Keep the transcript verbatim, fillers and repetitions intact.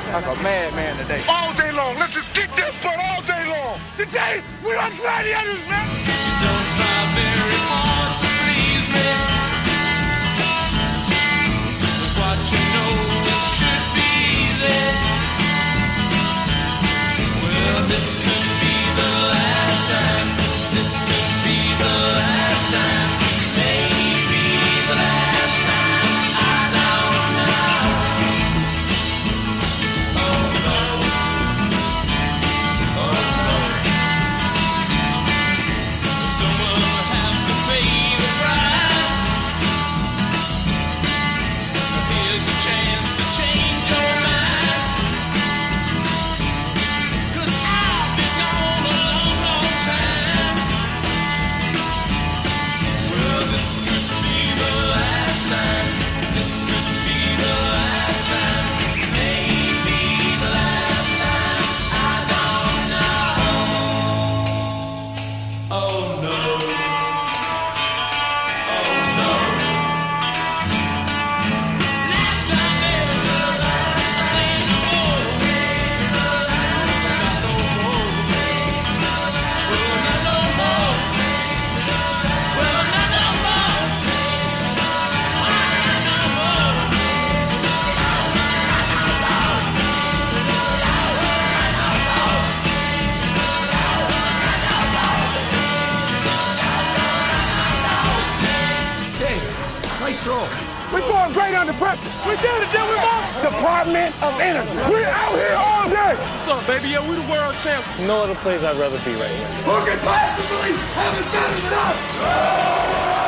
like a madman today. All day long. Let's just kick that butt all day long. Today, we are gladiators, man. Don't try very hard to please me. What you know, it should be easy. Well, this could be the last time. This could be the last time. Maybe the last time. I don't know. Oh no. Oh no. Someone will have to pay the price. Here's a chance to change your mind. 'Cause I've been gone a long, long time. Well, this could be the last time. This could be the last time. Maybe the last time. I don't know. Oh no. Oh no. Last time, never the last time. Say no more. Not no more. Well, not no more. Well, not no more. Not no more. Hey, nice throw. We're going great under pressure. We did it, did we, Mom? Department of Energy. We're out here all day. What's up, baby? Yeah, we the world champs. No other place I'd rather be right now. Who can possibly have it done enough?